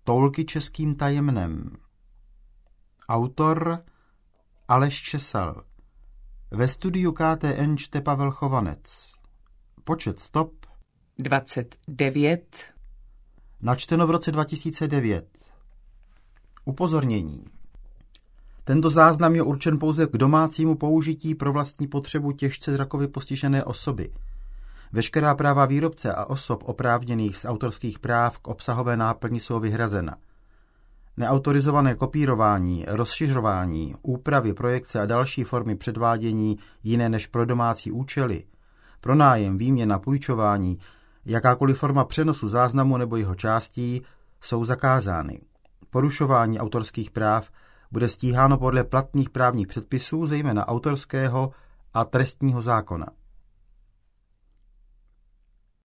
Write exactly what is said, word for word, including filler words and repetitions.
Toulky českým tajemnem. Autor Aleš Česal. Ve studiu K T N čte Pavel Chovanec. Počet stop dvacet devět. Načteno v roce dva tisíce devět. Upozornění. Tento záznam je určen pouze k domácímu použití pro vlastní potřebu těžce zrakově postižené osoby. Veškerá práva výrobce a osob oprávněných z autorských práv k obsahové náplni jsou vyhrazena. Neautorizované kopírování, rozšiřování, úpravy, projekce a další formy předvádění jiné než pro domácí účely, pronájem, výměna, půjčování, jakákoliv forma přenosu záznamu nebo jeho částí jsou zakázány. Porušování autorských práv bude stíháno podle platných právních předpisů, zejména autorského a trestního zákona.